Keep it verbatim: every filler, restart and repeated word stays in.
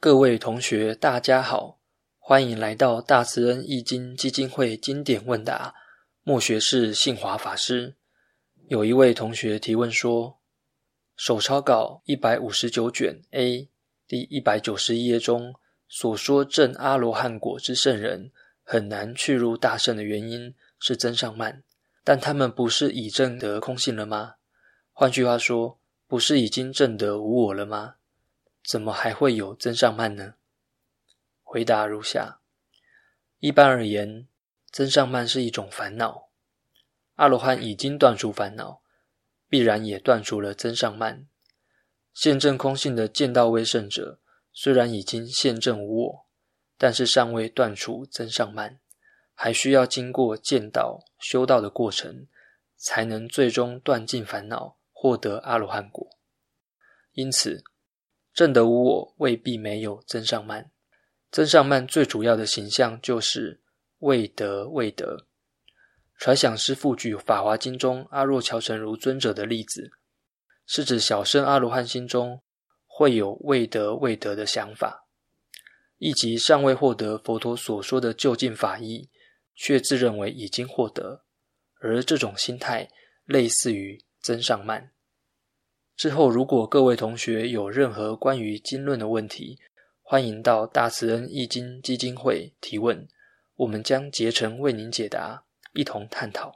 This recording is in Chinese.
各位同学大家好，欢迎来到大慈恩义经基金会经典问答，末学士信华法师。有一位同学提问说，手抄稿一百五十九卷 A 第一百九十一页中所说证阿罗汉果之圣人很难去入大圣的原因是增上慢，但他们不是已证得空性了吗？换句话说，不是已经证得无我了吗？怎么还会有增上慢呢？回答如下。一般而言，增上慢是一种烦恼。阿罗汉已经断除烦恼，必然也断除了增上慢。现证空性的见道威圣者，虽然已经现证无我，但是尚未断除增上慢，还需要经过见道、修道的过程，才能最终断尽烦恼，获得阿罗汉果。因此，证得无我未必没有增上慢。增上慢最主要的形象就是未得未得。揣想师父举《法华经》中阿若樵成如尊者的例子，是指小乘阿罗汉心中会有未得未得的想法，亦即尚未获得佛陀所说的究竟法义，却自认为已经获得，而这种心态类似于增上慢。之后如果各位同学有任何关于经论的问题，欢迎到大慈恩义经基金会提问，我们将竭诚为您解答，一同探讨。